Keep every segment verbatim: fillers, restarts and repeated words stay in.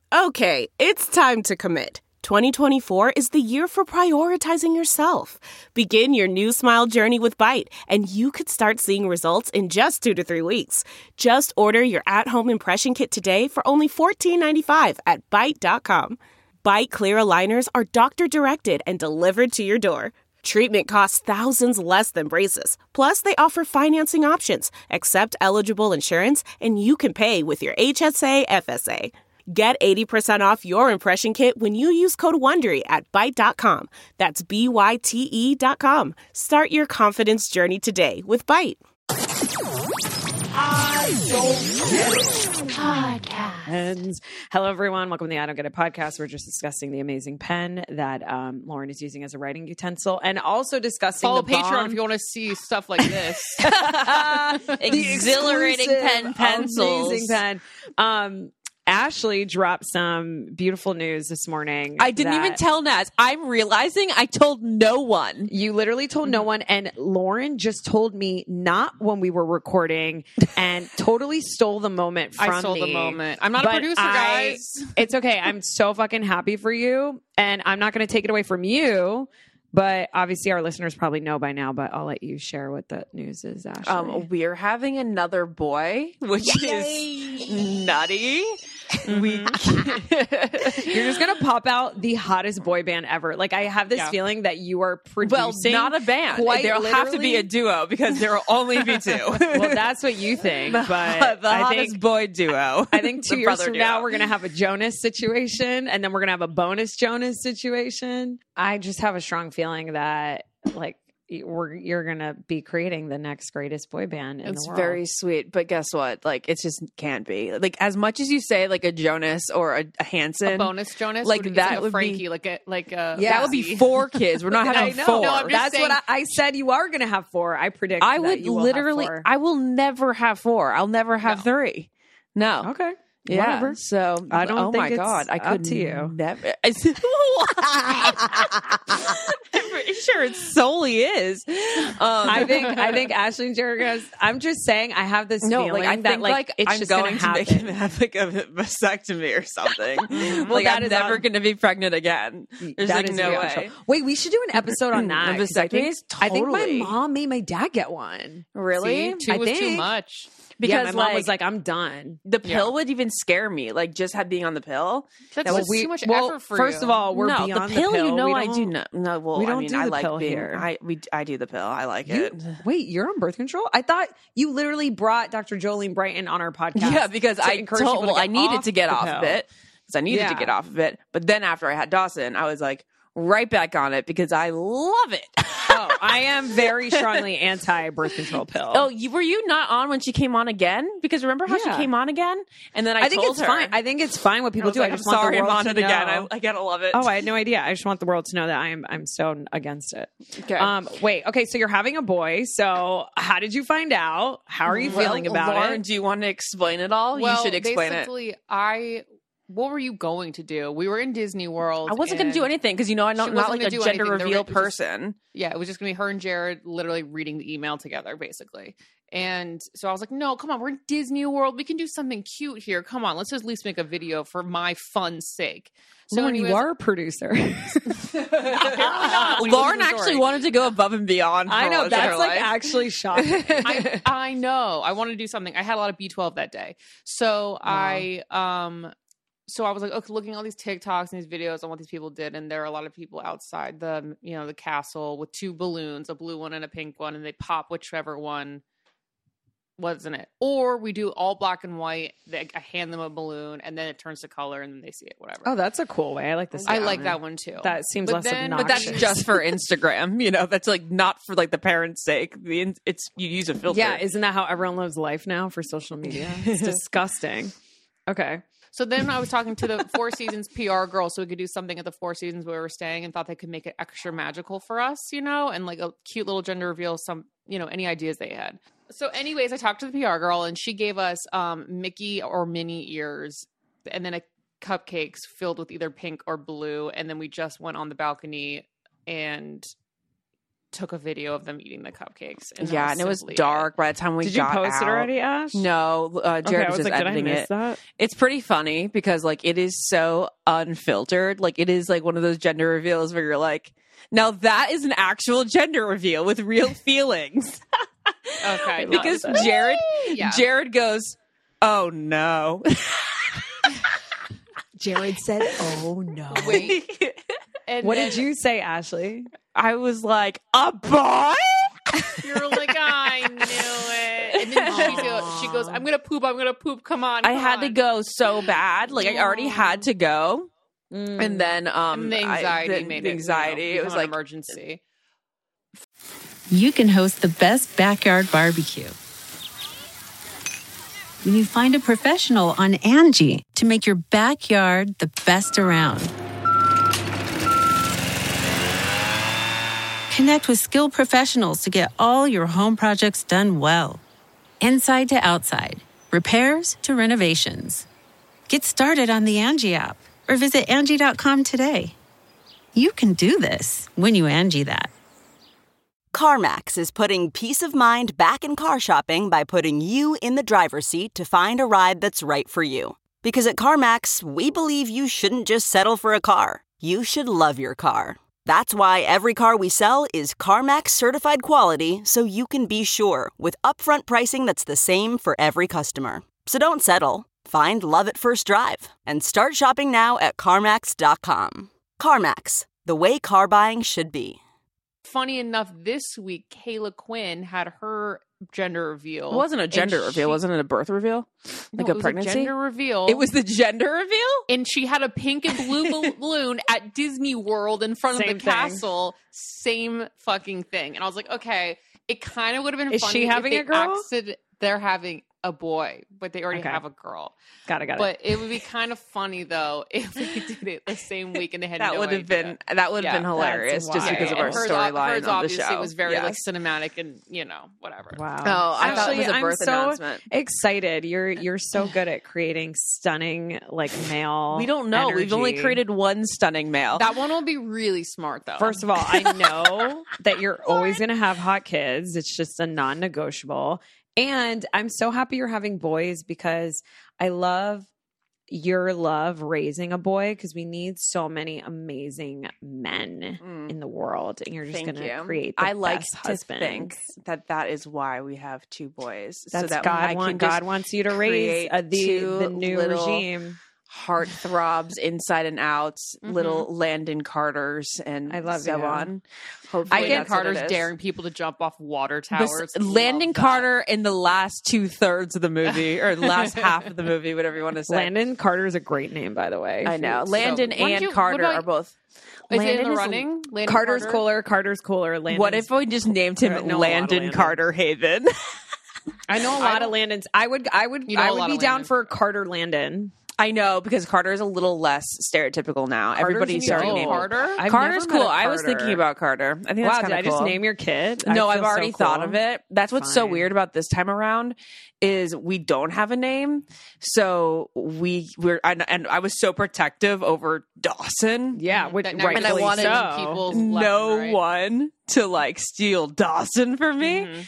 Okay, it's time to commit. twenty twenty-four is the year for prioritizing yourself. Begin your new smile journey with Byte, and you could start seeing results in just two to three weeks. Just order your at-home impression kit today for only fourteen ninety-five at byte dot com. Byte clear aligners are doctor-directed and delivered to your door. Treatment costs thousands less than braces. Plus, they offer financing options, accept eligible insurance, and you can pay with your H S A F S A. Get eighty percent off your impression kit when you use code WONDERY at byte dot com. That's B Y T E dot com. Start your confidence journey today with Byte. I don't get it. Podcast. Hello, everyone. Welcome to the I Don't Get It podcast. We're just discussing the amazing pen that um, Lauren is using as a writing utensil, and also discussing Follow the Patreon bomb- if you want to see stuff like this. Exhilarating pen pencils. Amazing pen. Um, Ashley dropped some beautiful news this morning. I didn't even tell Naz. I'm realizing I told no one. You literally told no one, and Lauren just told me not when we were recording and totally stole the moment from me. I stole the moment. I'm not a But producer, I- guys. It's okay. I'm so fucking happy for you, and I'm not going to take it away from you. But obviously, our listeners probably know by now. But I'll let you share what the news is, Ashley. Um, we're having another boy, which is nutty. We You're just gonna pop out the hottest boy band ever. Like I have this Yeah. feeling that you are well, producing. not a band. quite There'll have to be a literally- duo because there will only be two. Well, that's what you think, the, but the I hottest think boy duo. I think two The years brother from duo. now we're gonna have a Jonas situation, and then we're gonna have a bonus Jonas situation. I just have a strong feeling that like we're you're gonna be creating the next greatest boy band in It's the world. very sweet, but guess what? Like, it just can't be. Like, as much as you say, like a Jonas or a, a Hanson, A bonus Jonas, like, would, that like a would Frankie, be- like a like a Yeah. that would be four kids. We're not I having know. four. No, I'm just That's saying- what I, I said. You are gonna have four. I predict. I that would you will have literally. four. I will never have four. I'll never have No. three. No. Okay. Yeah. Whatever. So I don't Oh think my it's god! I up could to you. Never. I'm pretty sure it solely is. Um, I think I think Ashley and Jared goes. I'm just saying. I have this No, feeling like I that think like, like, it's I'm just going gonna to make happen. him have like a vasectomy or something. Well, like that I'm is never on- going to be pregnant again. There's That like is no real. way. Wait, we should do an episode on that. A 'cause I think, vasectomy? I think my Totally. mom made my dad get one. Really? See, two I was too think. much. Because yeah, my mom like, was like, "I'm done." the pill Yeah. would even scare me. Like just had being on the pill. That's That was- just too much well, effort for first you. of all, we're no, beyond the pill, you know, We I do don't- know. No, well, we I don't mean, do I the like pill being. here. I we I do the pill. I like You, it. wait, you're on birth control? I thought you literally brought Doctor Jolene Brighton on our podcast. Yeah, because to I encourage told, people to well, I get needed off to get the off pill. of it because I needed Yeah. to get off of it. But then after I had Dawson, I was like right back on it because I love it. Oh, I am very strongly anti birth control pill. Oh, you, were you not on when she came on again? Because remember how Yeah. she came on again? And then I, I think told it's her, fine. I think it's fine what I people was do. like, I I'm just want sorry the I'm world on to it again. know. I, I gotta love it. Oh, I had no idea. I just want the world to know that I am I'm so against it. Okay. Um, wait, okay, so you're having a boy. So how did you find out? How are you Well, feeling about Lauren, it? do you want to explain it all? well, you should explain it. basically, I. What were you going to do? We were in Disney World. I wasn't going to do and- anything because you know I'm She not, wasn't not like gonna a do gender anything. There reveal was just- person. Yeah, it was just gonna be her and Jared literally reading the email together, basically. And so I was like, no, come on, we're in Disney World. We can do something cute here. Come on, let's just at least make a video for my fun's sake. So Lauren, you anyways- are a producer. Apparently not. When you Lauren listen to the actually story. wanted to go above and beyond. I for know once in that's her like life. actually shocking. I, I know. I wanted to do something. I had a lot of B twelve that day. So I um so I was like, okay, looking at all these TikToks and these videos on what these people did, and there are a lot of people outside the you know, the castle with two balloons, a blue one and a pink one, and they pop whichever one wasn't it. Or we do all black and white, they, I hand them a balloon and then it turns to color and then they see it, whatever. Oh, that's a cool way. I like this. I idea. like that one too. That seems But less then- obnoxious. But that's just for Instagram, you know. That's like not for like the parents' sake. The in- it's you use a filter. Yeah, isn't that how everyone lives life now for social media? It's disgusting. Okay. So then I was talking to the Four Seasons P R girl so we could do something at the Four Seasons where we were staying and thought they could make it extra magical for us, you know, and like a cute little gender reveal, some, you know, any ideas they had. So anyways, I talked to the P R girl and she gave us um, Mickey or Minnie ears and then a cupcakes filled with either pink or blue. And then we just went on the balcony and took a video of them eating the cupcakes. And that Yeah, and it was simply dark by the time we Did you got post out. it already, Ash? No, uh, Jared Okay, I was was just like, did I editing miss it. that? It's pretty funny because like it is so unfiltered. Like it is like one of those gender reveals where you're like, now that is an actual gender reveal with real feelings. Okay. no, Because it's- Jared, Yeah. Jared goes, "Oh no." Jared said, "Oh no." Wait. And What then did you say, Ashley? I was like, "A boy?" You're like, I knew it. And then she goes, she goes, I'm going to poop. I'm going to poop. Come on. I come had to on." go so bad. Like I already had to go. Mm. And then um And the I- anxiety the, made the it. anxiety. You know, it was become an like emergency. You can host the best backyard barbecue when you find a professional on Angie to make your backyard the best around. Connect with skilled professionals to get all your home projects done well. Inside to outside, repairs to renovations. Get started on the Angie app or visit Angie dot com today. You can do this when you Angie that. CarMax is putting peace of mind back in car shopping by putting you in the driver's seat to find a ride that's right for you. Because at CarMax, we believe you shouldn't just settle for a car. You should love your car. That's why every car we sell is CarMax certified quality, so you can be sure with upfront pricing that's the same for every customer. So don't settle. Find love at first drive and start shopping now at CarMax dot com. CarMax, the way car buying should be. Funny enough, this week, Kayla Quinn had her gender reveal. it wasn't a gender And reveal, she- wasn't it a birth reveal? Like No, a it was pregnancy? gender reveal. It was the gender reveal? And she had a pink and blue balloon at Disney World in front Same of the thing. castle. Same fucking thing. And I was like, okay, it kind of would have been Is funny she having if a they girl? acted- they're having a boy, but they already Okay. have a girl. Got it, got it. But it would be kind of funny though if they did it the same week and they had That no would have idea. been that would have Yeah, been hilarious that's just wild. because of And our hers- storyline hers on the obviously show. was very Yes. like cinematic and you know whatever. Wow. Oh, I thought it was a I'm birth so announcement. excited. You're you're so good at creating stunning like male. We don't know. We've only energy. created one stunning male. That one will be really smart though. First of all, I know that you're always going to have hot kids. It's just a non-negotiable. And I'm so happy you're having boys because I love your love raising a boy because we need so many amazing men Mm. in the world, and you're just Thank going to you. create the I like best to husbands. think that that is why we have two boys. so That's that God. I Want, can just God wants you to raise create uh, the two the new little regime. heart throbs inside and out, Mhm. little Landon Carters, and I love so you. on. Hopefully I get that's what Carter's it is. daring people to jump off water Bes- towers. Landon Love that. Carter in the last two thirds of the movie, or the last half of the movie, whatever you want to say. Landon Carter is a great name, by the way. I know. So- Landon Why don't and you- what Carter about- are both. Is Landon it in the is- running? Landon Carter's Carter? cooler. Carter's cooler. Landon's, What if we just named him I know a lot of Landon Landons. Carter Haven? I know a I lot of don't- Landons. I would. I would. You know I a would lot be of down Landons. for Carter Landon. I know, because Carter is a little less stereotypical now. Everybody's an starting equal naming Carter? I've Carter's never met cool. a I was Carter. thinking about Carter. I think Wow, that's did kind I of just cool. name your kid? No, I I've feel so already thought cool. of it. That's what's so Fine. weird about this time around is we don't have a name. So we we're and, and I was so protective over Dawson. Yeah, which That never And I rightfully wanted so. people's left No and right. one to like steal Dawson from me. Mhm.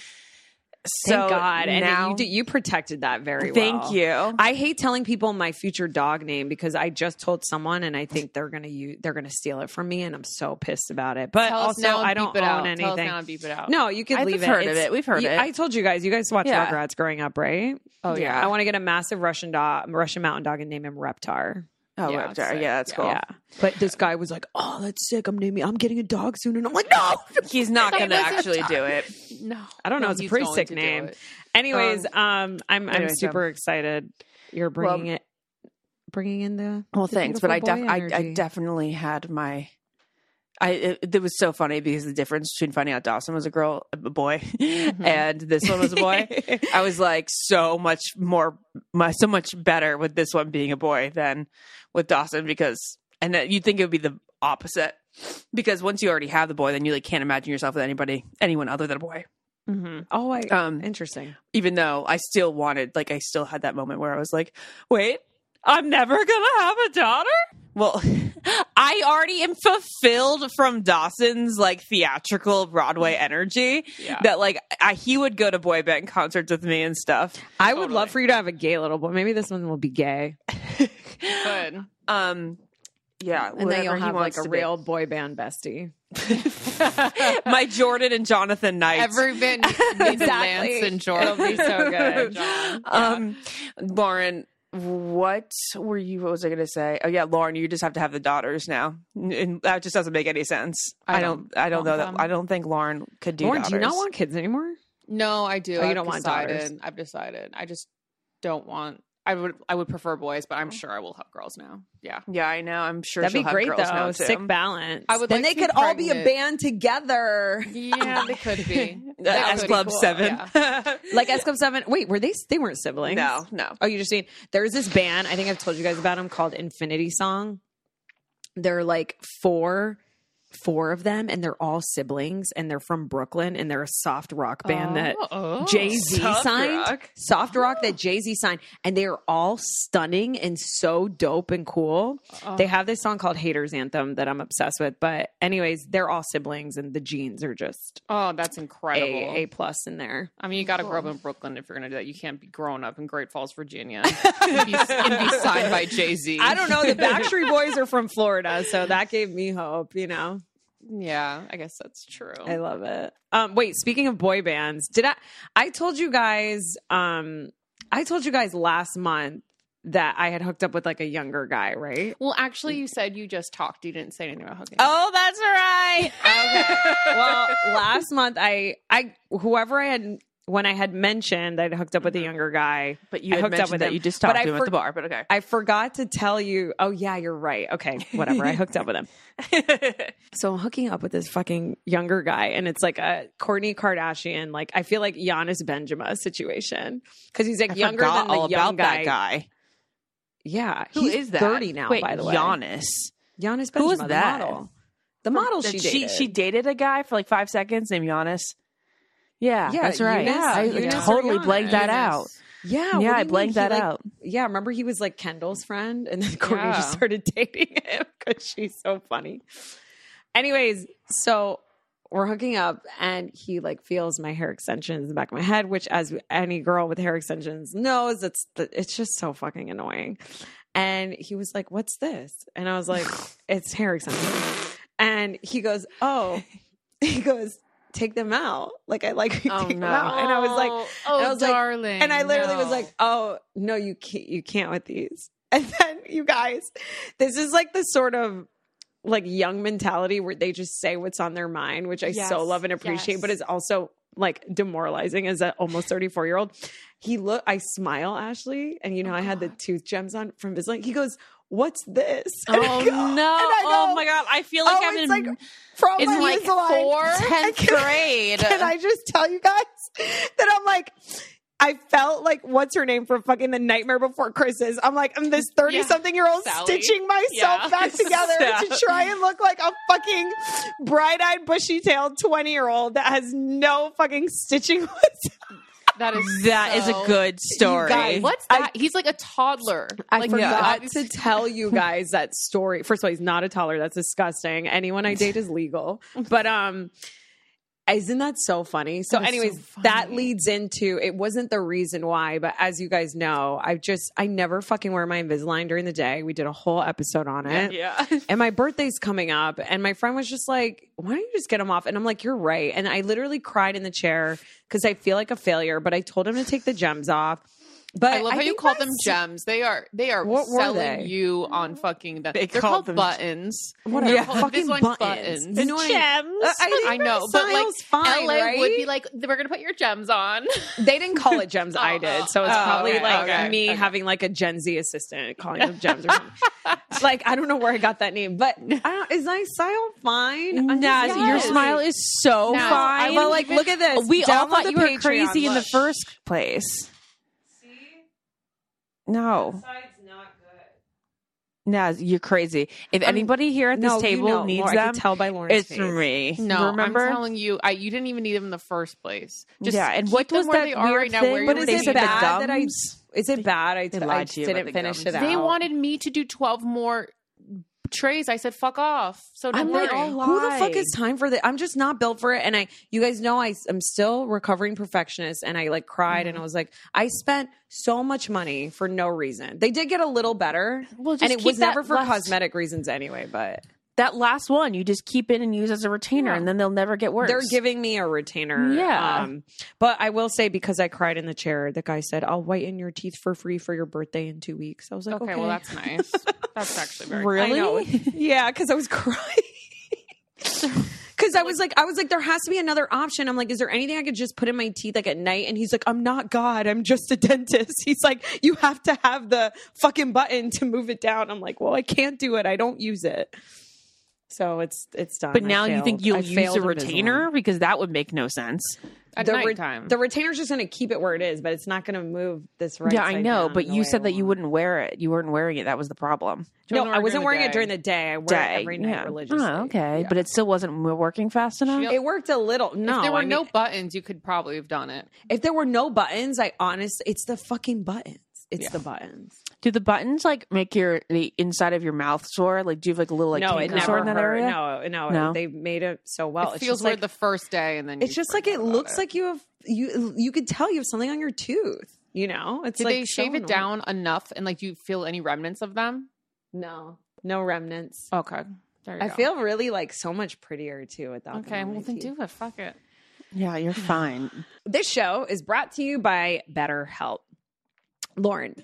So Thank God, and now, you did, you protected that very well. thank you. I hate telling people my future dog name because I just told someone and I think they're gonna use they're gonna steal it from me and I'm so pissed about it. But Tell us also, now and I don't beep it own out. anything. Tell us now and beep it out. No, you could I've leave it. heard of It's- it. We've heard you- it. I told you guys. You guys watched Yeah. Rugrats growing up, right? Oh yeah. I want to get a massive Russian dog, Russian mountain dog, and name him Reptar. Oh, Yeah, yeah, it's yeah, sick. that's Yeah. cool. Yeah, but this guy was like, "Oh, that's sick. I'm naming. I'm getting a dog soon," and I'm like, "No." He's not going to That was a actually do it. No, I don't know. No, It's a he's pretty going sick to do name. it. Anyways, um, I'm I'm anyway, so- super excited. You're bringing Well- it, bringing in the Well, the thanks, but I, beautiful def- boy I I energy. definitely had my. I it, it was so funny because the difference between finding out Dawson was a girl, a boy, Mm-hmm. and this one was a boy. I was like so much more, my, so much better with this one being a boy than with Dawson because, and that you'd think it would be the opposite because once you already have the boy, then you like can't imagine yourself with anybody, anyone other than a boy. Mhm. Oh, I Um, interesting. Even though I still wanted, like, I still had that moment where I was like, wait, I'm never gonna have a daughter. Well, I I already am fulfilled from Dawson's like theatrical Broadway energy. Yeah. That like I, he would go to boy band concerts with me and stuff. I would love for you to have a gay little boy. Maybe this one will be gay. Good. Um, yeah, And then you'll whatever he have like wants a to be. real boy band bestie. My Jordan and Jonathan Knight. Every bit needs Exactly. Lance and Jordan. It'll be so good. John. Um, Lauren, what were you? What was I going to say? Oh yeah, Lauren, you just have to have the daughters now, and that just doesn't make any sense. I, I don't. don't I don't know want that. them. I don't think Lauren could do. Lauren, daughters. do you not want kids anymore? No, I do. Oh, you I've don't want decided. daughters. I've decided. I just don't want. I would. I would prefer boys, but I'm sure I will have girls now. Yeah. Yeah, I know. I'm sure That'd she'll be have great girls though. now, too. Sick balance. I would then like they to could be all be a pregnant. band together. Yeah, they could be. Uh, That S would be Club cool, Seven. yeah. Like S Club Seven. Wait, were they? They weren't siblings. No, no. Oh, you just mean there's this band. I think I've told you guys about them called Infinity Song. They're like four, four of them, and they're all siblings, and they're from Brooklyn, and they're a soft rock band that Oh. Jay Z Soft signed. rock. Soft rock that Jay Z signed, and they are all stunning and so dope and cool. They have this song called "Haters Anthem" that I'm obsessed with. But anyways, they're all siblings, and the genes are just Oh, that's incredible. a a plus in there. I mean, you got to grow up in Brooklyn if you're going to do that. You can't be growing up in Great Falls, Virginia, and, be, and be signed by Jay Z. I don't know. The Backstreet Boys are from Florida, so that gave me hope. You know. Yeah, I guess that's true. I love it. Um, wait, speaking of boy bands, did I? I told you guys. Um, I told you guys last month that I had hooked up with like a younger guy, right? Well, actually, you said you just talked. You didn't say anything about hooking. Oh, that's right. Okay. Well, last month I, I, whoever I had when I had mentioned I'd hooked up with a younger guy, But you I had hooked up mentioned with that him. you just But talked I to him for- at the bar. But okay. I forgot to tell you. Oh yeah, you're right. Okay, whatever. I hooked up with him. So I'm hooking up with this fucking younger guy, and it's like a Kourtney Kardashian, like I feel like Giannis Benjamin situation because he's like I younger forgot than the all young about guy. that guy. Yeah, Who he's is that? thirty now. Wait, by the way, Giannis. Giannis Benjamin, Who was the that? model. The model she That dated. she dated a guy for like five seconds named Giannis. Yeah, Yeah, that's right. Eunice- I Eunice or totally Giannis? blanked that Eunice. out. Yeah, Yeah, what do I you blanked mean? He, that like- out. Yeah, remember he was like Kendall's friend, and then Kourtney Yeah. just started dating him because she's so funny. Anyways, so we're hooking up, and he like feels my hair extensions in the back of my head, which, as any girl with hair extensions knows, it's the, it's just so fucking annoying. And he was like, "What's this?" And I was like, "It's hair extensions." And he goes, "Oh," he goes, "Take them out." Like I like you Oh, take them no. out, and I was like, oh, and I was like- darling. and I literally was no. like, "Oh no, you can't. You can't with these." And then you guys, this is like the sort of like young mentality where they just say what's on their mind, which I Yes, so love and appreciate, yes. but it's also like demoralizing as an almost thirty-four year old. He look, I smile, Ashley, and you know I had the tooth gems on from Invisalign. He goes, "What's this?" And I Oh go- no! and I go, Oh my god! I feel like "Oh, I'm it's in, like from in my like Invisalign." four, tenth Can I- grade. Can I just tell you guys that I'm like, I felt like what's her name from fucking The Nightmare Before Christmas. I'm like, I'm this thirty something year old Sally. stitching myself Yeah. back together to Sally. try and look like a fucking bright eyed, bushy tailed twenty year old that has no fucking stitching. that is That is so- a good story. guys, What's that? He's like a toddler. I like, forgot obviously- to tell you guys that story. First of all, he's not a toddler. That's disgusting. Anyone I date is legal. But um isn't that so funny? So That is so anyways, funny. that leads into it wasn't the reason why, but as you guys know, I just I never fucking wear my Invisalign during the day. We did a whole episode on it. Yeah. And my birthday's coming up, and my friend was just like, "Why don't you just get them off?" And I'm like, "You're right." And I literally cried in the chair because I feel like a failure. But I told him to take the gems off. But I love how you think call my them s- gems. They are they are What were selling they? you on fucking that. They They're called called them- buttons. What They're are called fucking Invisalign buttons? buttons. You know what I mean? Gems. Uh, I, think I know, that but like sounds fine, L A right? would be like, we're gonna put your gems on. They didn't call it gems. I did, so it's Oh, probably okay, like okay, me okay. having like a Gen Z assistant calling them gems or something. Like I don't know where I got that name, but I don't, is my style fine? I'm Naz, just- your Yes. smile is so Naz, I fine. well, like look at this. we all Download thought the you were Patreon. crazy in the Look. first place. No, Naz, you're crazy. If anybody here at this No, you table know, needs Lauren, I them, can tell by Lauren's it's face. me. No, remember? I'm telling you, I you didn't even need them in the first place. Just yeah, and keep what them was where that they are weird right now, thing? where But you're is They it said the bad that I? gums? Is it bad? I, They I lied just to you about didn't the finish gums. it out. They wanted me to do twelve more trays. I said, fuck off. So don't I'm worry. like, all who the fuck lie. is time for that? I'm just not built for it. And I, you guys know, I, I'm still recovering perfectionist, and I like cried, Mm-hmm. and I was like, I spent so much money for no reason. They did get a little better, Well, just and it keep was that never for last- cosmetic reasons anyway. But That last one, you just keep it and use as a retainer, Yeah. and then they'll never get worse. they're giving me a retainer. Yeah. Um, but I will say, because I cried in the chair, the guy said, I'll whiten your teeth for free for your birthday in two weeks. I was like, Okay, okay, well, that's nice. That's actually very Really? I know. Yeah, because I was crying. Because I was like, I was like, there has to be another option. I'm like, is there anything I could just put in my teeth like at night? And he's like, I'm not God. I'm just a dentist. He's like, you have to have the fucking button to move it down. I'm like, well, I can't do it. I don't use it. So it's it's done. But I now you failed. think you'll I use failed a Invisalign. retainer? Because that would make no sense. At The, re- nighttime. the retainer's just going to keep it where it is, but it's not going to move this right. yeah, I side know. down But the you way said I that you want. wouldn't wear it. You weren't wearing it. That was the problem. Do you No, wanna I wear it wasn't during wearing the it day? during the day. I wear Day. it every night Yeah. religiously. Oh, okay. Yeah. But it still wasn't working fast enough? She- It worked a little. No, if there were I no mean, buttons, you could probably have done it. if there were no buttons, I honestly, it's the fucking buttons. It's the buttons. Do the buttons like make your the inside of your mouth sore? Like, do you have like a little like no, it canker never sore in that hurt. area? No, no, No? they made it so well. It it's feels just weird like, the first day, and then it's you just like forget it about looks like you have you. You could tell you have something on your tooth. You know, it's Did like they so shave it annoying. down enough, and like, do you feel any remnants of them? No, no remnants. Okay, there you I go. feel really like so much prettier too without. them okay. on Well, my then teeth. do it. Fuck it. Yeah, you're fine. This show is brought to you by BetterHelp. Lauren,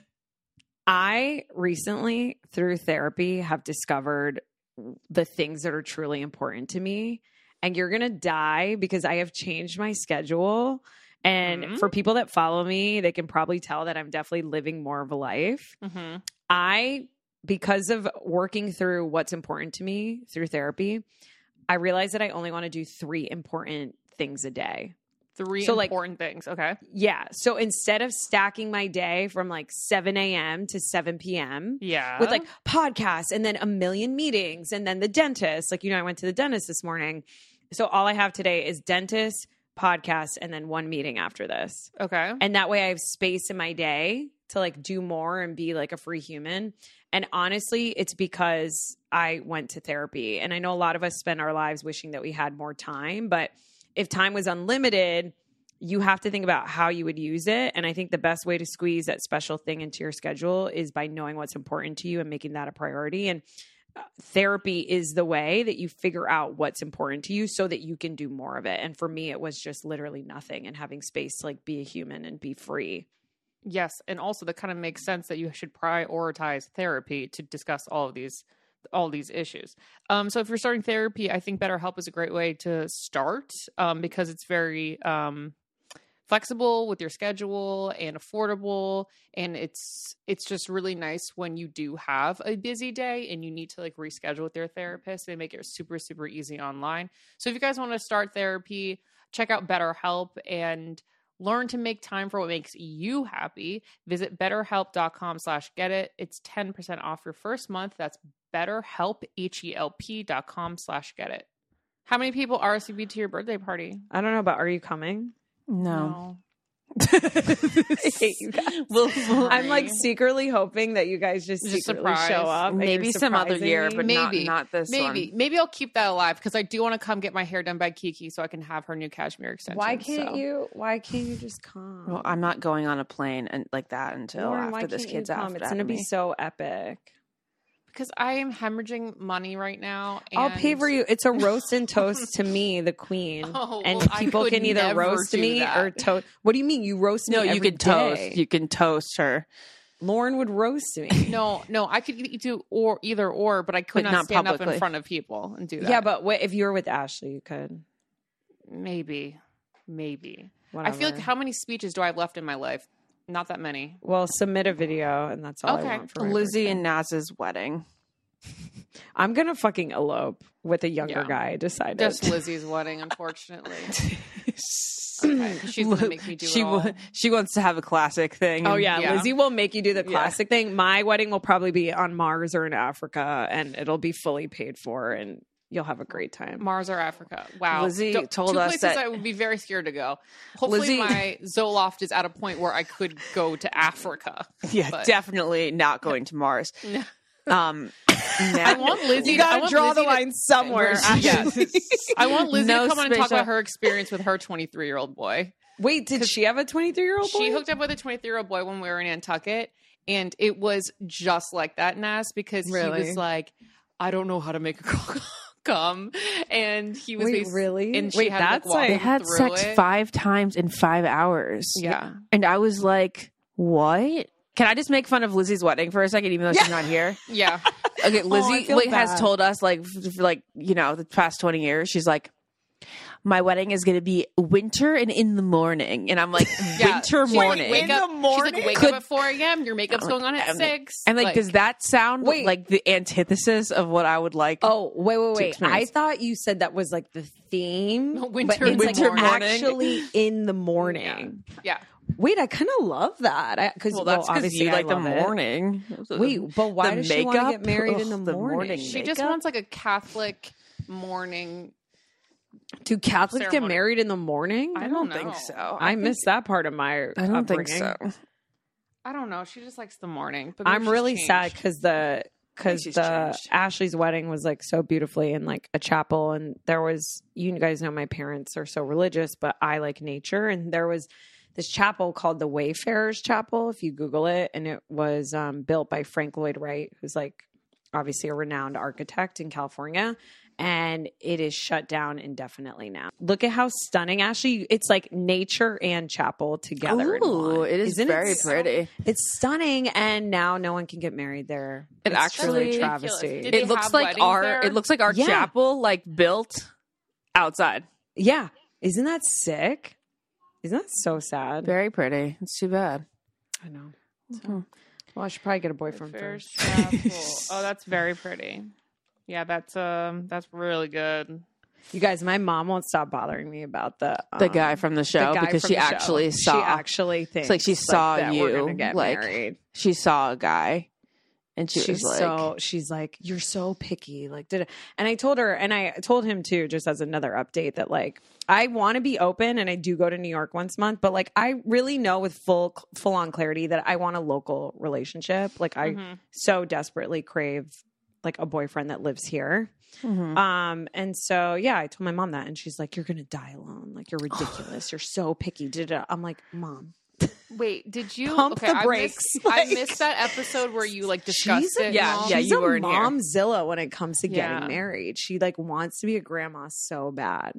I recently, through therapy, have discovered the things that are truly important to me. And you're going to die because I have changed my schedule. And Mhm. for people that follow me, they can probably tell that I'm definitely living more of a life. Mm-hmm. I, because of working through what's important to me through therapy, I realized that I only want to do three important things a day. Three So, like- important things. Okay. Yeah. So instead of stacking my day from like seven a.m. to seven p.m. Yeah. with like podcasts and then a million meetings and then the dentist, like, you know, I went to the dentist this morning. So all I have today is dentist, podcast, and then one meeting after this. Okay. And that way I have space in my day to like do more and be like a free human. And honestly, it's because I went to therapy. And I know a lot of us spend our lives wishing that we had more time, but if time was unlimited, you have to think about how you would use it. And I think the best way to squeeze that special thing into your schedule is by knowing what's important to you and making that a priority. And uh, therapy is the way that you figure out what's important to you so that you can do more of it. And for me, it was just literally nothing and having space to like be a human and be free. Yes, and also that kind of makes sense that you should prioritize therapy to discuss all of these all these issues. Um, so if you're starting therapy, I think BetterHelp is a great way to start um, because it's very um, flexible with your schedule and affordable, and it's it's just really nice when you do have a busy day and you need to like reschedule with your therapist. They make it super super easy online. So if you guys want to start therapy, check out BetterHelp and learn to make time for what makes you happy. Visit betterhelp.com slash get it. It's ten percent off your first month. That's betterhelp, H-E-L-P dot com slash get it. How many people R S V P'd to your birthday party? I don't know, but are you coming? No. I hate you guys. We'll- we'll- I'm like secretly hoping that you guys just, Just secretly surprise. show up. and Maybe you're some other surprising year, me. but Maybe. not, not this Maybe. one. Maybe I'll keep that alive because I do want to come get my hair done by Kiki so I can have her new cashmere extensions. Why can't so. you? Why can't you just come? Well, I'm not going on a plane and like that until Lauren, why after this can't you kid's come? out. It's gonna be so epic. Because I am hemorrhaging money right now. And I'll pay for you. It's a roast and toast to me, the queen, Oh, and well, I people could can either never roast do me that. or toast. What do you mean you roast me? No, you every can toast. day? You can toast her. Lauren would roast me. No, no, I could e- do or either or, but I could But not not stand up publicly. in front of people and do that. Yeah, but what, if you were with Ashley, you could. maybe, maybe. Whatever. I feel like how many speeches do I have left in my life? Not that many. Well, submit a video, and that's all Okay. I want for my Lizzie birthday. and Naz's wedding. I'm gonna fucking elope with a younger Yeah. guy. I decided. Just Lizzie's wedding, unfortunately. Okay, she's gonna make me do she it all. wa- she wants to have a classic thing. Oh and- yeah, Yeah. Lizzie will make you do the classic thing. My wedding will probably be on Mars or in Africa, and it'll be fully paid for, and you'll have a great time. Mars or Africa. Wow. Lizzie Two- told two us places that- I would be very scared to go. Hopefully Lizzie- my Zoloft is at a point where I could go to Africa. yeah, But- definitely not going to Mars. Um, I want Lizzie. You I gotta want draw Lizzie the to- line somewhere. where she- Ashley. I want Lizzie No to come on and talk special- about her experience with her twenty-three year old boy. Wait, did she have a twenty-three year old boy? She hooked up with a twenty-three year old boy when we were in Nantucket, and it was just like that, Ness, because Really? he was like, "I don't know how to make a girl come," and he was Wait, basi- really? And she Wait, had to, like, that's walk like- they him had through sex it. five times in five hours. Yeah. And I was like, what? Can I just make fun of Lizzie's wedding for a second, even though she's not here? Yeah. Okay, Lizzie feel like, has bad. told us, like, f- for, like, you know, the past twenty years, she's like, my wedding is going to be winter and in the morning. And I'm like, Yeah. winter She's like, morning. wake up, In the morning? She's like, wake Could- up at four a.m. Your makeup's going on at I'm six. And, like, does that sound Wait. like the antithesis of what I would like? Oh, wait, wait, wait. I experience. thought you said that was like the theme. No, winter but in it's the like morning. actually in the morning. Yeah. Wait, I kind of love that. Because well, that's because obviously you I like the love it. morning. Wait, but why The does she want to makeup? get married in Ugh, the the morning? morning She just makeup? wants like a Catholic morning. Do Catholics get ceremony. married in the morning? I I don't don't think know. so. I missed that part of my. I don't think upbringing. so. I don't know. She just likes the morning. But maybe I'm she's really sad changed. because the because she's the changed. Ashley's wedding was like so beautifully in like a chapel, and there was, you guys know my parents are so religious, but I like nature, and there was this chapel called the Wayfarers Chapel, if you Google it, and it was um, built by Frank Lloyd Wright, who's like obviously a renowned architect in California. And it is shut down indefinitely now. Look at how stunning, Ashley. It's like nature and chapel together. in Ooh, one. it is Isn't very it so- pretty. It's stunning, and now no one can get married there. It It's actually- truly Ridiculous. travesty. Did they It looks have like weddings our there? it looks like our Yeah. chapel like built outside. Yeah, isn't that sick? Isn't that so sad? Very pretty. It's too bad. I know. So, well, I should probably get a boyfriend First first. chapel. Oh, that's very pretty. Yeah, that's um, that's really good. You guys, my mom won't stop bothering me about the um, The guy from the the show guy because from she the show. actually saw She actually thinks like she saw that you, we're gonna get like, married. she saw a guy and she she's was like so she's like, you're so picky, like did it. And I told her, and I told him too, just as another update, that like I want to be open, and I do go to New York once a month, but like I really know with full full on clarity that I want a local relationship. Like I Mm-hmm. so desperately crave like a boyfriend that lives here. Mhm. Um, and so yeah, I told my mom that, and she's like, you're gonna die alone, like you're ridiculous, you're so picky. Da-da-da. I'm like, Mom, Wait, did you Pump okay, the I brakes, Missed, I like- missed that episode where you like discussed she's a, it. yeah, and all? yeah, she's you a weren't here. momzilla when it comes to getting Yeah. married. She like wants to be a grandma so bad.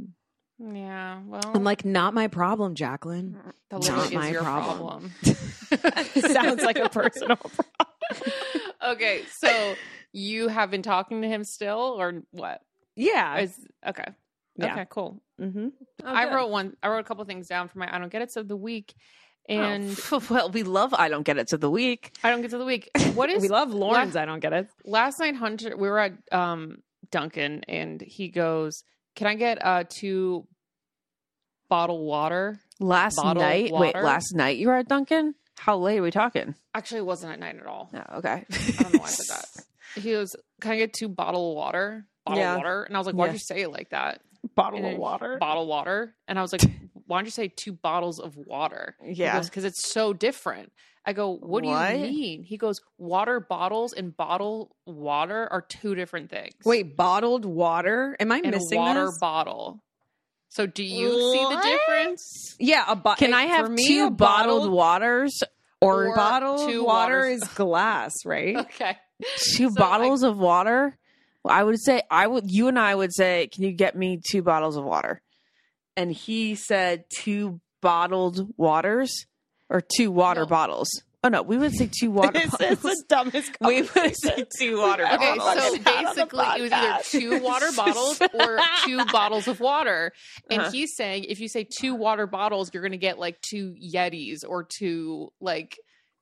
Yeah. Well, I'm like, not my problem, Jacqueline. that not literally my is your problem. problem. Sounds like a personal problem. Okay, so you have been talking to him still, or what? Yeah. Is okay. Yeah. Okay, cool. Mm-hmm. I wrote one. I wrote a couple things down for my I don't get it of the week, and Oh, well, we love I don't get it to the week. I don't get to the week. What is We love Lauren's. I don't get it. last night? Hunter, we were at um Duncan, and he goes, "Can I get uh two bottled water?" Last Bottled night, wait, water? last night you were at Duncan? How late are we talking? Actually, it wasn't at night at all. No, okay. I don't know why I said that. He goes, "Can I get two bottled water?" Bottled Yeah. water, and I was like, "Why'd Yeah. you say it like that?" Bottle And of then- water. Bottled water, and I was like, "Why don't you say two bottles of water?" Yeah. because it's so different. I go, "What do What? you mean?" He goes, "Water bottles and bottled water are two different things." Wait, bottled water? Am I and a missing water this? bottle. So, do you see the What? difference? Yeah, a bo- Can I have for me, two a bottled waters or, Or bottled two water waters. is glass, right? Okay. two So, bottles of water? Well, I would say I would you and I would say, "Can you get me two bottles of water?" And he said two bottled waters or two water No. bottles. Oh no, we would say two water It's, bottles. it's the dumbest. We would say two water Okay, bottles. so basically it was either two water bottles or two bottles of water. And Uh-huh. he's saying if you say two water bottles, you're going to get like two Yetis or two like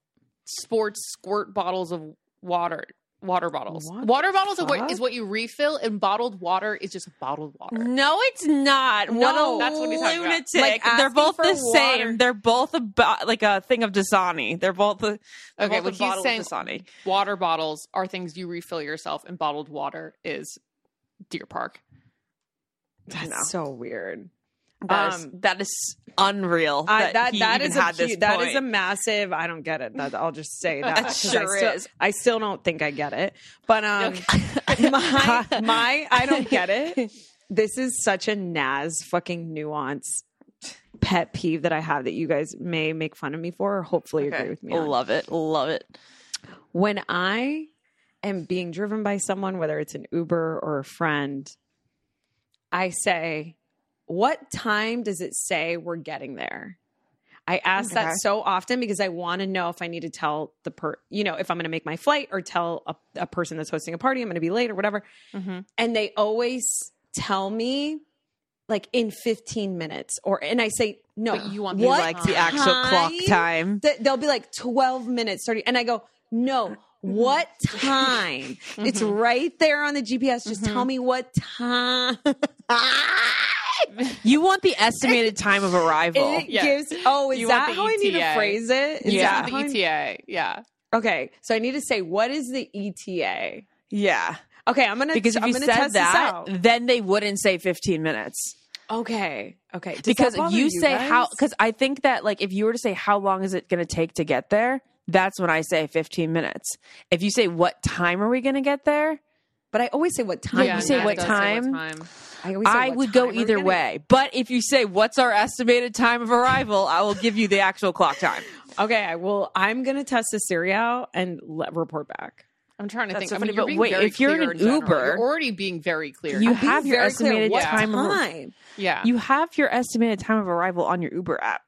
sports squirt bottles of water. Water bottles. What water the bottles are what, fuck? is what you refill, and bottled water is just bottled water. No, it's not. what No, a that's what he's talking about. lunatic! Like They're asking both for the water. same. They're both a bo- like a thing of Dasani. They're both a they're Okay, both but a he's bottle saying of Dasani. water bottles are things you refill yourself, and bottled water is Deer Park. That's No. so weird. That is, Um, that is unreal. I, that that he that even is a had this huge- that is a point. massive. I don't get it. That I'll just say that. That 'cause sure I still, is. I still don't think I get it. But um, my my I don't get it. This is such a Naz fucking nuance pet peeve that I have that you guys may make fun of me for, or hopefully agree with me on. Love it. Love it. When I am being driven by someone, whether it's an Uber or a friend, I say, what time does it say we're getting there? I ask Okay. that so often because I want to know if I need to tell the per, you know, if I'm going to make my flight or tell a, a person that's hosting a party I'm going to be late or whatever. Mm-hmm. And they always tell me like in fifteen minutes, or and I say no. But you want You what like the actual clock time. Th- they'll be like twelve minutes, thirty, and I go no. What time? It's right there on the G P S. Just tell me what time. You want the estimated time of arrival. It Yeah. gives. Oh, is You want that the how I need to E T A. phrase it? Is Yeah. that The how I- E T A. Yeah. Okay, so I need to say what is the E T A? Yeah. Okay, I'm gonna Because if I'm you gonna said test that, this out. then they wouldn't say fifteen minutes. Okay, okay. Does Because that bother you say guys? how, because I think that like if you were to say how long is it going to take to get there, that's when I say fifteen minutes. If you say what time are we going to get there, But I always say what time. Yeah, you say Naz what does time? time. I, always say I what would time go are we either gonna- way. But if you say what's our estimated time of arrival, I will give you the actual clock time. Okay, I will. I'm gonna test the Siri out and let, report back. I'm trying to That's think. so I funny, mean, you're but being wait, very if you're in clear an general. Uber- you're already being very clear. You I'm being have your very clear. estimated What time of- time. yeah. You have your estimated time of arrival on your Uber app.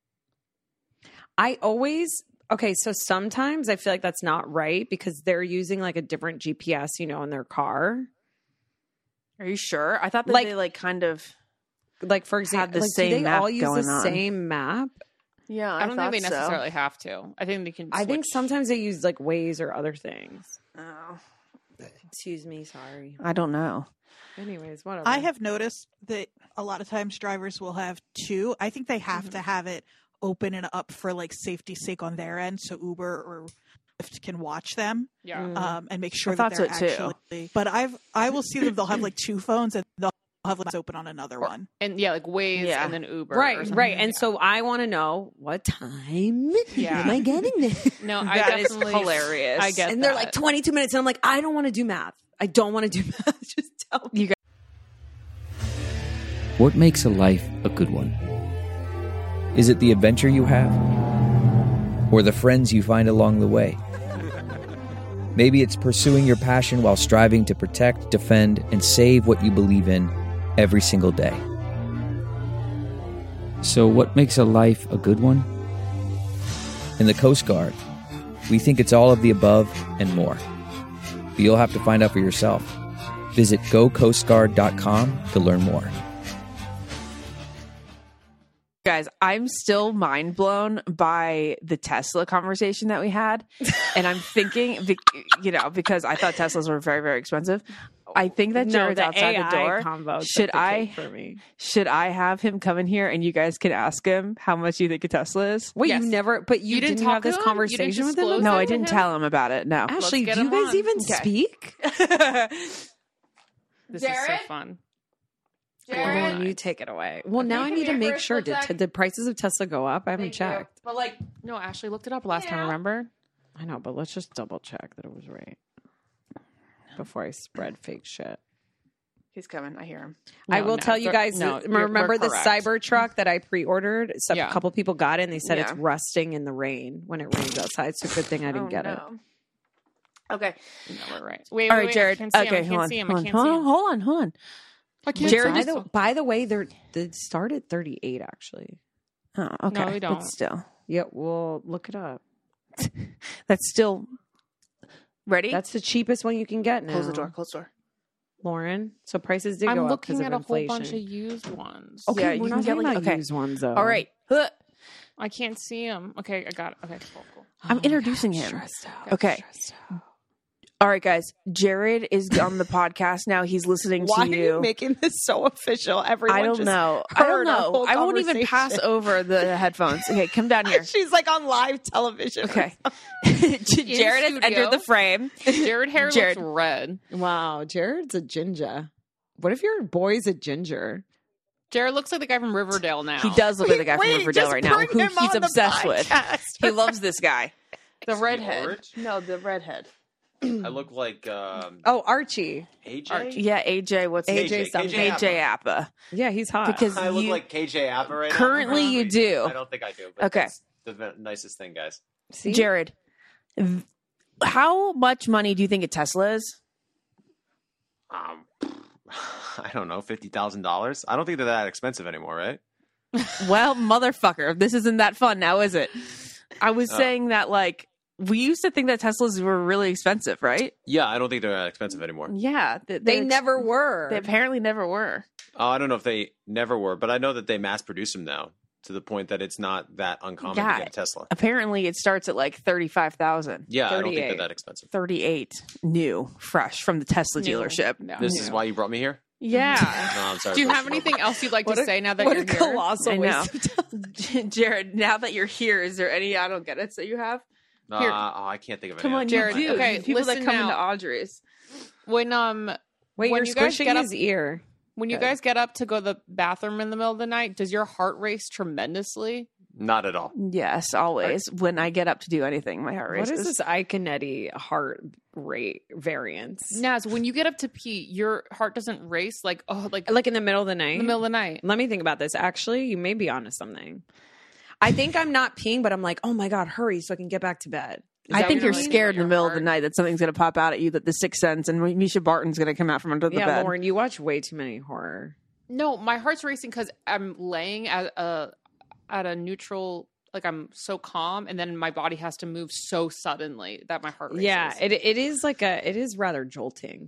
I always okay. So sometimes I feel like that's not right because they're using like a different G P S, you know, in their car. Are you sure? I thought that Like- they like kind of. Like for example, the like, same do they map all use going the on. same map? Yeah, I don't think they necessarily have to. I think they can. I think switch. sometimes they use like Waze or other things. Oh, Excuse me, sorry. I don't know. Anyways, whatever. I have noticed that a lot of times drivers will have two. I think they have to have it open and up for like safety's sake on their end, so Uber or Lyft can watch them Yeah. Mm. um, and make sure I thought that they're so, too. actually. But I've I will see them. They'll have like two phones and they'll have it open on another one. And yeah, like Waze Yeah. and then Uber. or right, something. right, and Yeah. so I want to know what time Yeah. am I getting there? no, I That is definitely hilarious. I get And they're that. like twenty-two minutes, and I'm like, I don't want to do math. I don't want to do math. Just tell me. What makes a life a good one? Is it the adventure you have? Or the friends you find along the way? Maybe it's pursuing your passion while striving to protect, defend, and save what you believe in every single day. So what makes a life a good one? In the Coast Guard, we think it's all of the above and more. But you'll have to find out for yourself. Visit go coast guard dot com to learn more. Guys, I'm still mind blown by the Tesla conversation that we had. And I'm thinking, be- you know, because I thought Teslas were very, very expensive. I think that No, Jared's the outside A I the door. combo took Should the I cake for me? should I have him come in here and you guys can ask him how much you think a Tesla is? Wait, Yes. you never, but you, You didn't, didn't have talk to this him? You conversation didn't with him? disclose No, that I with didn't him? tell him about it. No. Ashley, get do you him guys on. even Okay. speak? This is so fun. Lauren, you take it away. Well, now I need to make sure. Did, did the prices of Tesla go up? I haven't checked. But like, no, Ashley looked it up last time. Remember? I know, but let's just double check that it was right before I spread fake shit. He's coming. I hear him. I No, will no, tell you they're- guys. no, that- you're- remember we're the correct. Cybertruck that I pre-ordered? Some, Yeah. A couple people got it, and they said it's Yeah. rusting in the rain when it rains outside. So good thing I didn't Oh, get it. no. Okay. No, we're right. Wait, All wait, right, wait, Jared. I can't see him. Okay, I hold can't on. see him. Hold I on. can't Hold see on. him. Hold on. Hold on. I can't Jared, see by him. the, by the way, they're they started thirty-eight actually. Oh, okay. we But don't. still, Yeah, well, look it up. that's still ready. That's the cheapest one you can get now. Close the door. Close the door. Lauren. So prices did I'm go up because looking of at a inflation. whole bunch of used ones. Okay, Yeah, we're you not can get talking like- about okay. used ones though. All right. Huh. I can't see him. Okay, I got it. Okay, cool, cool. I'm Oh, introducing God, him. stressed out, Okay. stressed out. All right, guys. Jared is on the podcast now. He's listening Why to are you making this so official? Everyone I don't just know. I don't heard our know. whole I won't even pass conversation. over the headphones. Okay, come down here. She's like on live television. Okay. Jared has studio? entered the frame. Jared hair Jared. looks red. Wow, Jared's a ginger. What if your boy's a ginger? Jared looks like the guy from Riverdale now. He does look like the guy Wait, from Riverdale just right now, bring who him he's on the obsessed with. podcast. He loves this guy. The redhead. orange? No, the redhead. I look like um, Oh, Archie. A J. Yeah, A J. What's A J K J something. A J Appa? Yeah, he's hot. Because I look you, like K J Appa right now. currently you do. I don't think I do. But Okay. that's the nicest thing, guys. See? Jared, v- how much money do you think a Tesla is? Um, I don't know, fifty thousand dollars. I don't think they're that expensive anymore, right? Well, motherfucker, this isn't that fun now, is it? I was Oh. saying that, like, we used to think that Teslas were really expensive, right? Yeah, I don't think they're that expensive anymore. Yeah. They, They they're- never were. They apparently never were. Oh, I don't know if they never were, but I know that they mass produce them now to the point that it's not that uncommon Yeah. to get a Tesla. Apparently, it starts at like thirty-five thousand. Yeah, I don't think thirty-eight. they're that expensive. thirty-eight new, fresh from the Tesla New. dealership. No. This is why you brought me here? Yeah. No, I'm sorry. Do you for- have anything else you'd like What to a- say now that what you're a here? colossal I know. waste of time. Jared, now that you're here, is there any I don't get it that you have? Uh, Here. oh, I can't think of it. Come on, Jared, you do. okay, You people that listen come now. into Audrey's. When um Wait, When you're you guys squishing get up- his ear. when you Okay. guys get up to go to the bathroom in the middle of the night, does your heart race tremendously? Not at all. Yes, always. When I get up to do anything, my heart What races. is this Iconetti heart rate variance? Naz, when you get up to pee, your heart doesn't race like oh like Like in the middle of the night? in the middle of the night. Let me think about this. Actually, you may be onto something. I think I'm not peeing, but I'm like, oh my God, hurry so I can get back to bed. Is I that think what you're mean? scared in the Your middle of the heart? night that something's going to pop out at you, that the Sixth Sense and Misha Barton's going to come out from under the Yeah, bed. Lauren, you watch way too many horror. No, my heart's racing because I'm laying at a at a neutral, like I'm so calm, and then my body has to move so suddenly that my heart races. Yeah, it it is like a it is rather jolting.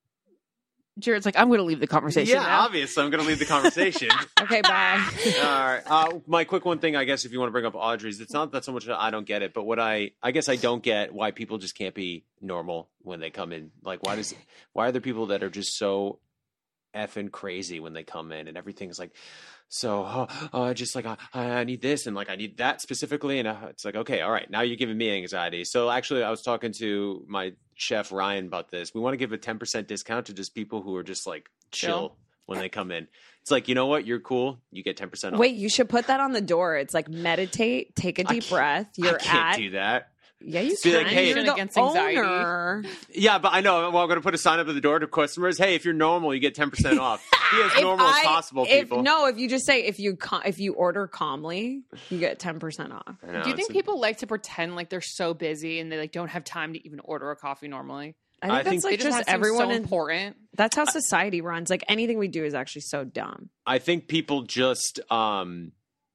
Jared's like, I'm going to leave the conversation Yeah, now. obvious. I'm going to leave the conversation. Okay, bye. All right. Uh, my quick one thing, I guess, if you want to bring up Audrey's, it's not that so much that I don't get it, but what I, I guess I don't get why people just can't be normal when they come in. Like, why does, why are there people that are just so effing crazy when they come in and everything's like, so, oh, oh just like, I, I need this and like, I need that specifically. And uh, it's like, okay, all right, now you're giving me anxiety. So actually, I was talking to my chef, Ryan, about this. We want to give a ten percent discount to just people who are just like chill, Chill. when they come in. It's like, you know what? You're cool. You get ten percent off. Wait, you should put that on the door. It's like meditate, take a I deep can't- breath. You're I can't at do that. yeah, you Be can. like, hey, You're the against anxiety. owner. Yeah, but I know. Well, I'm going to put a sign up at the door to customers. Hey, if you're normal, you get ten percent off. Be as If normal I- as possible, if, people. No, if you just say if you cal- if you order calmly, you get ten percent off. I know, Do you it's think a- people like to pretend like they're so busy and they like don't have time to even order a coffee normally? I think I that's think- like They just, just have to seem everyone. so in, important. that's how society runs. Like anything we do is actually so dumb. I think people just. Um,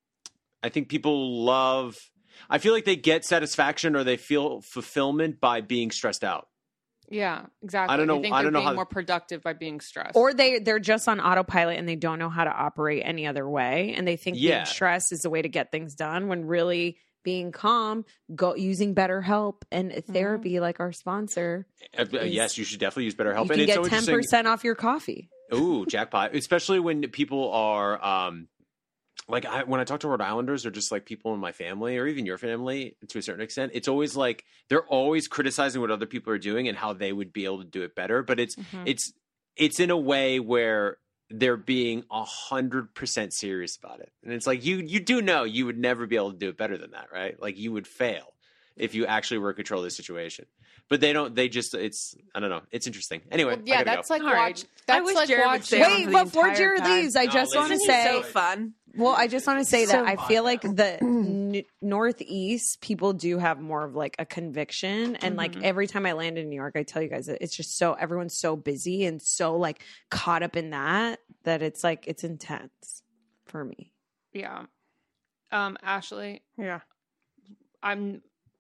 I think people love. I feel like they get satisfaction or they feel fulfillment by being stressed out. Yeah, exactly. I don't know- They think I they're don't know being how- more productive by being stressed. Or they they're just on autopilot and they don't know how to operate any other way, and they think Yeah. being stressed is the way to get things done. When really being calm, go using BetterHelp and therapy, like our sponsor, Uh, yes, you should definitely use BetterHelp. you and can it's so get ten interesting. percent off your coffee. Ooh, jackpot! Especially when people are um, like I, when I talk to Rhode Islanders or just like people in my family or even your family to a certain extent, it's always like they're always criticizing what other people are doing and how they would be able to do it better. But it's Mhm. it's it's in a way where they're being a hundred percent serious about it, and it's like you you do know you would never be able to do it better than that, right? Like you would fail if you actually were in control of the situation. But they don't. They just. It's. I don't know. It's interesting. Anyway, Well, yeah, I gotta that's go. like All right. watch. I That's wish like Jared would watch. stay on Wait, for the before entire Jared time. leaves, I No, just want to listen, say so fun. Well, I just want to say that So I feel like the n- Northeast people do have more of like a conviction. And like every time I land in New York, I tell you guys, it's just so everyone's so busy and so like caught up in that that it's like it's intense for me. Yeah. Um, Ashley, Yeah. I'm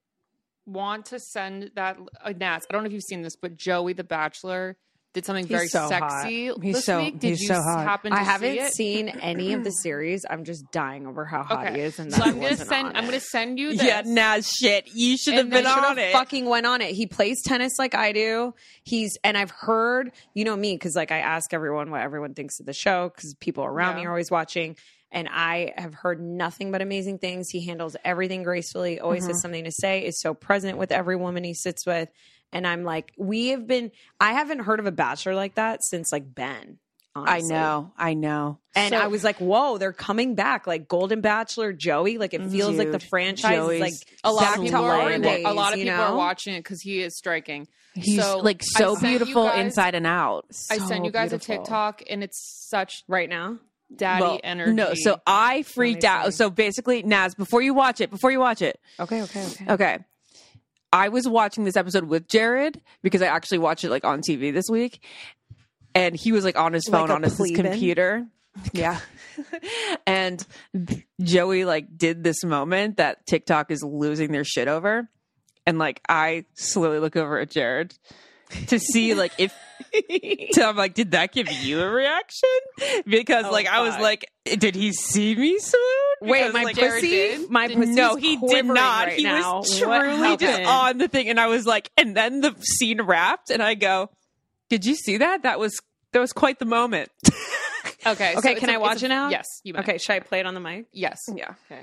want to send that uh, Nats. I don't know if you've seen this, but Joey the Bachelor did something He's very so sexy hot. He's this so- week. Did he's you so hot. happen to I see haven't it? seen any of the series. I'm just dying over how hot Okay. he is. And So that I'm he gonna wasn't send. on I'm it. gonna send you this. Yeah, nah, shit. You should have And been they Should on have it. fucking went on it. He plays tennis like I do. He's and I've heard, you know me, because like I ask everyone what everyone thinks of the show because people around Yeah. me are always watching, and I have heard nothing but amazing things. He handles everything gracefully. Always Mm-hmm. has something to say. Is so present with every woman he sits with, and I'm like, we have been. I haven't heard of a bachelor like that since like Ben. Honestly. I know. I know. And So- I was like, whoa, they're coming back. Like Golden Bachelor, Joey. Like it feels like the Dude, franchise Joey's is like A lot back of to people are our days, a lot of you people know? are watching it because he is striking. He's So, like I so sent you beautiful guys- inside and out. I sent you guys beautiful. a TikTok, and it's such right now. daddy Well, energy. No, so I freaked me out. see. So basically, Naz, before you watch it, before you watch it, Okay, okay, okay. okay. I was watching this episode with Jared because I actually watched it like on T V this week. And he was like on his phone Like a on his, his plebeian? computer. Yeah. And Joey like did this moment that TikTok is losing their shit over. And like I slowly look over at Jared to see like if so I'm like, did that give you a reaction? Because Oh, like I was fuck. like, did he see me swoon? Wait, Because, my like, Jared pussy, did? my Did- pussy. no, he did not. Right he now. was What truly just happened? on the thing, and I was like, and then the scene wrapped, and I go, "Did you see that? That was that was quite the moment." okay. so Okay, it's can a- I it's watch a- it now? Yes, you may. Okay, should I play it on the mic? Yes. Yeah. Okay.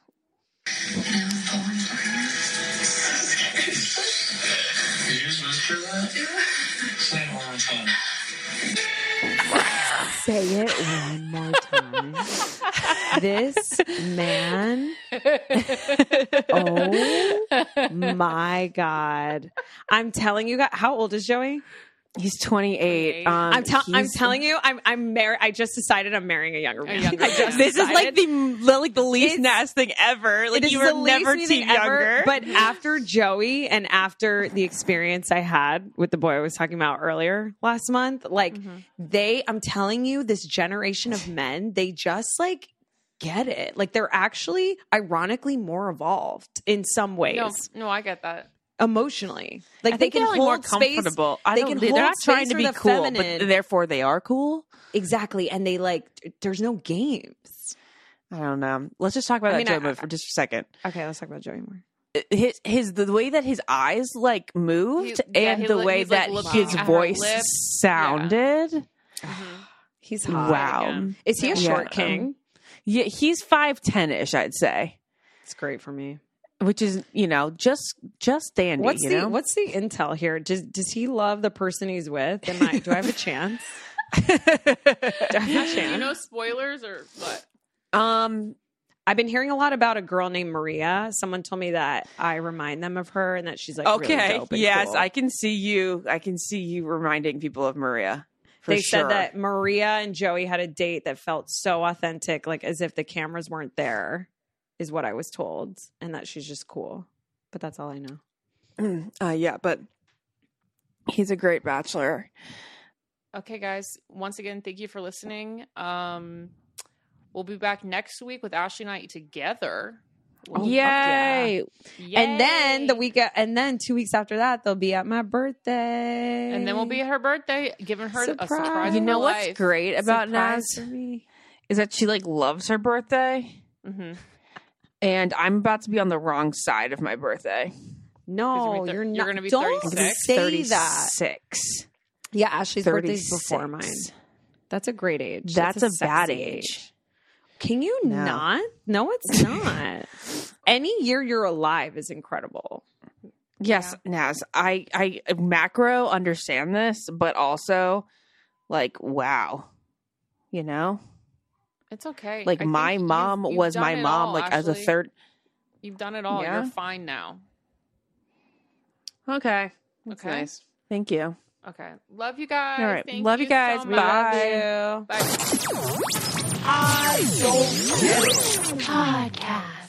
Did you just whisper that? Say it one more time. Say it one more time. This man. Oh my God. I'm telling you guys, how old is Joey? He's twenty-eight. Um, I'm, tell- I'm he's- telling you, I'm I'm married. I just decided I'm marrying a younger man. younger I just man. This is like decided. the like the least It's- Nas thing ever. Like It is you the were least never me team thing ever, younger. But after Joey and after the experience I had with the boy I was talking about earlier last month, like they, I'm telling you, this generation of men, they just like get it. Like they're actually ironically more evolved in some ways. No, no, I get that. Emotionally, like I they think can they're like hold more space. comfortable. I they don't, can they're hold not trying space to for be the cool, feminine. but therefore they are cool. Exactly, and they like. There's no games. I don't know. Let's just talk about I that mean, Joey I- movie for just a second. Okay, let's talk about Joey more. His his the way that his eyes like moved He- yeah, and he the look- way he's, like, that looking his at her voice lips. sounded. He's hot. Wow. again. Is he a Yeah, short um, king? Yeah, he's five ten ish, I'd say, It's great for me. which is you know just just dandy. What's you the know? What's the intel here? Does Does he love the person he's with? Am I? Do I have a chance? Do I have a Do you chance? know spoilers or what? um I've been hearing a lot about a girl named Maria. Someone told me that I remind them of her and that she's like really okay dope and yes cool. I can see you I can see you reminding people of Maria. For They sure. said that Maria and Joey had a date that felt so authentic, like as if the cameras weren't there, is what I was told, and that she's just cool. But that's all I know. uh, yeah, but he's a great bachelor. Okay, guys. Once again, thank you for listening. Um, we'll be back next week with Ashley and I together. Oh, fuck Yay! yeah. And then the Yay! week, and then two weeks after that, they'll be at my birthday, and then we'll be at her birthday, giving her a Surprise. surprise. You of know her what's life. great about Surprise Naz for me. is that she like loves her birthday, Mhm. and I'm about to be on the wrong side of my birthday. No, Because you're, you're not. gonna be Don't thirty-six. say that. thirty-six. Yeah, Ashley's birthday's before thirty-six. mine. That's a great age. That's a bad sexy age. Can you No. not? No, it's not. Any year you're alive is incredible. Yes, Naz. I I macro understand this, but also like wow, you know, It's okay. like I my think you've- mom you've was done my it mom, all, like as a Ashley. third. You've done it all. Yeah? You're fine now. Okay, that's Okay. nice. Thank you. Okay. Love you guys. All right. Thank Love you guys. so Bye. much. Love you. Bye. Podcast.